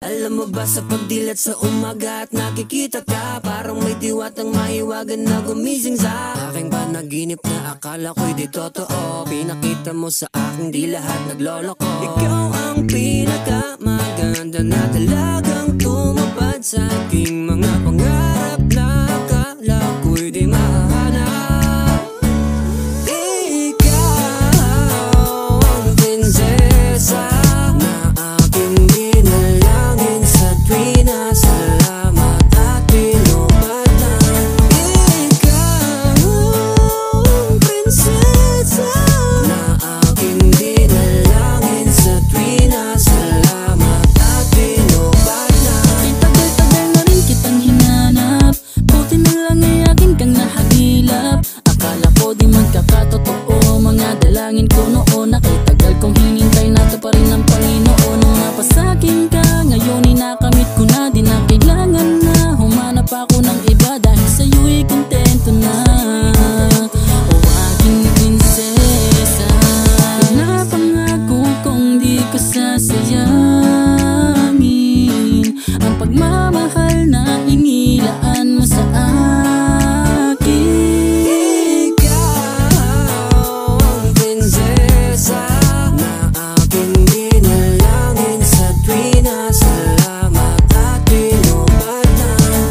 Alam mo ba sa pagdilat sa umaga at nakikita ka, parang may diwatang mahiwagan na gumising sa aking panaginip na akala ko'y di totoo. Pinakita mo sa akin di lahat nagloloko. Ikaw ang pinakamaganda na talagang tumupad sa aking mga pangarap na akala ko'y di mahanap. Ikaw ang prinsesa na aking dinalangin sa tuwi na salamat at pinupad na. Ikaw ang prinsesa na aking dinalangin sa tuwi na salamat at pinupad na. Tagal-tagal na rin kitang hinanap, buti na lang ay akin kang nahagilap. Akala ko di magkakatotoo mga dalangin ko noon. Nakitagal kong hinintay nato pa rin ang Panginoon. Nung napasakin ka, ngayon inakamit ko na. Di na kailangan na humanap ako ng iba, dahil sa'yo'y kontento na. O aking prinsesa, pinapangako kong di ko sasayangin ang pagmamahal na inilaan mo sa akin. Ikaw ang prinsesa na aking dinalangin sa tuwi na salamat at pinupad na.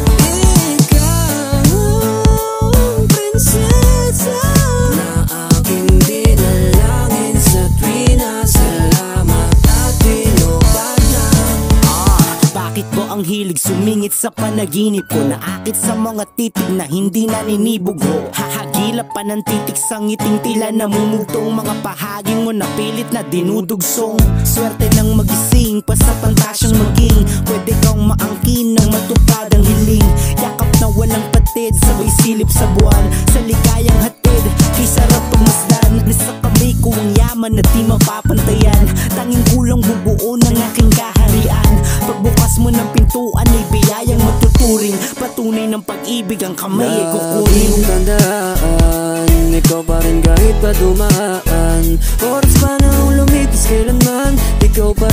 Ikaw ang prinsesa na aking dinalangin sa tuwi na salamat at pinupad na. Bakit po ang hilig sumingit sa panaginip ko? Naakit sa mga titig na hindi naninibugo. Hahagilap pa ng titik sa ngiting tila namumugtong. Mga bahaging mo na pilit na dinudugsong. Swerte ng magising pa sa pantasyang maging pwede kang maangkin ng matupad ang hiling. Yakap na walang patid, sabay silip sa buwan. Sa ligayang hatid, kay sarap pumasdan. Nasa kamay ko ang yaman na di mapapantayan. Tanging kulang bubuo ng aking kaharian. Pagbukas mo ng pintuan ay biyayang matuturing. Patunay ng pag-ibig ang kamay ay kukunin. Lagi mong tandaan, ikaw pa rin kahit pa dumaan. Oras pa na lumipas kailanman, ikaw pa